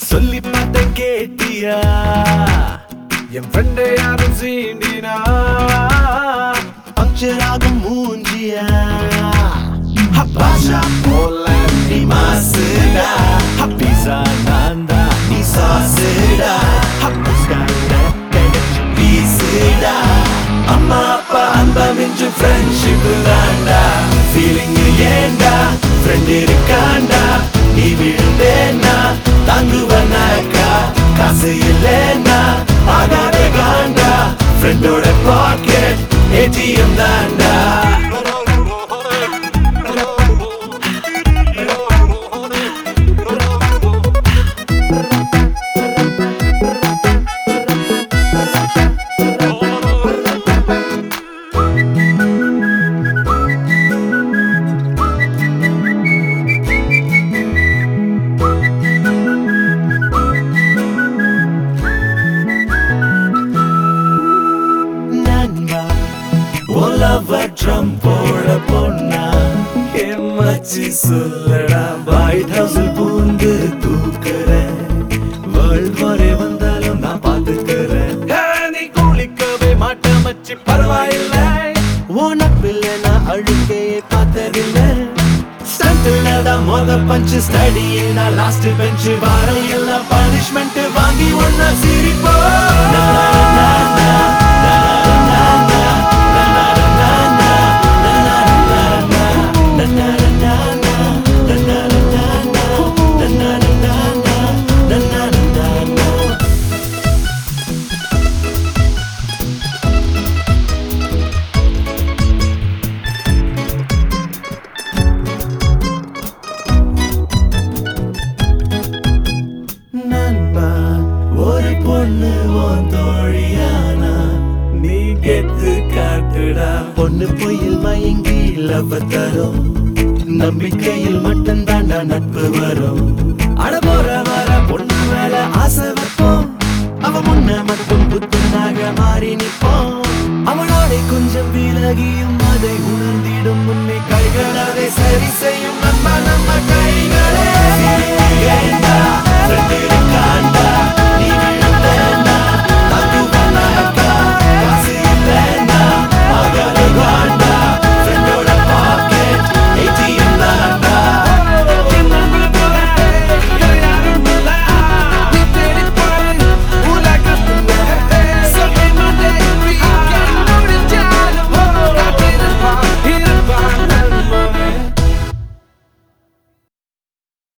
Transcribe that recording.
சொல்லி பார்த்தேன் கேட்டியா என் ஃப்ரெண்டை யாரும் சீண்டினா பங்க்சர் ஆகும் மூஞ்சியா பாஷா போல நீ மாசுடா பீஸா நான்தா நீ சாசுடா பீஸுடா அம்மா அப்பா அன்பா மிஞ்சு ஃப்ரெண்ட்ஷிப் தாண்டா ஃபீலிங் ஏண்டா ஃப்ரெண்ட் இருக்காண்டா நீ விழுந்தேன்னா தாங்குவனாக்கா காசு இல்லைன்னா ஆகாத காண்டா ஃப்ரெண்டோட பாக்கெட் ஏடிஎம் தாண்டா ட்ரம் போட பொண்ணா எம்மாச்சி சொல்லடா ஒயிட் ஹவுஸில் பூந்து தூக்குறேன் வேர்ல்ட் வாரே வந்தாலும் நான் பாத்துக்கிறேன் நீ குளிக்கவே மாட்ட மச்சி பரவாயில்லை உனப்பில்லை நான் அழுக்கையை பார்த்ததில்லை ஸ்டண்ட்லதான் மொத பஞ்சு ஸ்டடியில் நான் லாஸ்ட் பெஞ்சு வாரம் எல்லாம் பனிஷ்மெண்ட் வாங்கி ஒன்னா சிரிப்போ ஒரு பொண்ணு உன் தோழியானா நீ கெத்து காட்டுடா பொண்ணு பொய்யில் மயங்கி லவ் தரும் நம்பிக்கையில் மட்டும் தாண்டா நட்பு வரும் அட போற வர பொண்ணு மேல ஆசை வைப்போம் அவ முன்ன மட்டும் புத்தனாக மாறி நிற்போம் அவனோட கொஞ்சம் விலகியும் அதை உணர்ந்திடும் முன்னே கைகள் அதை சரி செய்யும் நம்ம